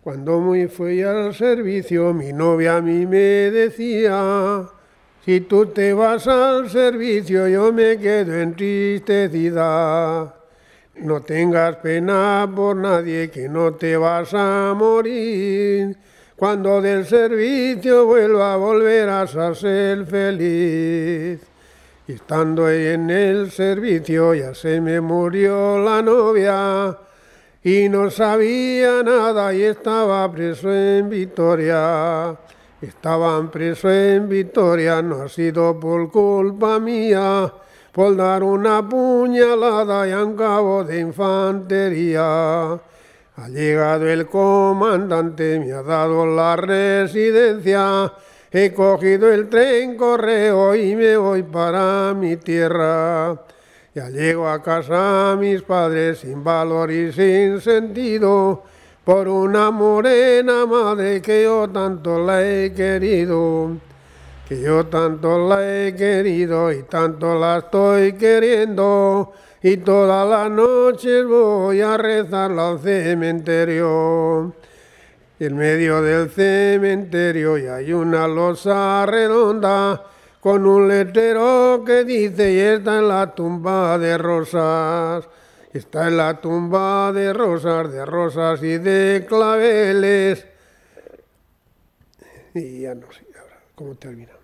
Cuando muy fui al servicio, mi novia a mí me decía, si tú te vas al servicio, yo me quedo entristecida. No tengas pena por nadie, que no te vas a morir. Cuando del servicio volverás a ser feliz. Y estando ahí en el servicio, ya se me murió la novia. Y no sabía nada y estaba preso en Vitoria. Estaban preso en Vitoria, no ha sido por culpa mía, por dar una puñalada y a un cabo de infantería. Ha llegado el comandante, me ha dado la residencia, he cogido el tren correo y me voy para mi tierra. Ya llego a casa a mis padres sin valor y sin sentido, por una morena madre que yo tanto la he querido, que yo tanto la he querido y tanto la estoy queriendo, y todas las noches voy a rezarla al cementerio. Y en medio del cementerio ya hay una losa redonda, con un letrero que dice, y está en la tumba de rosas, está en la tumba de rosas y de claveles. Y ya no sé ahora cómo termina.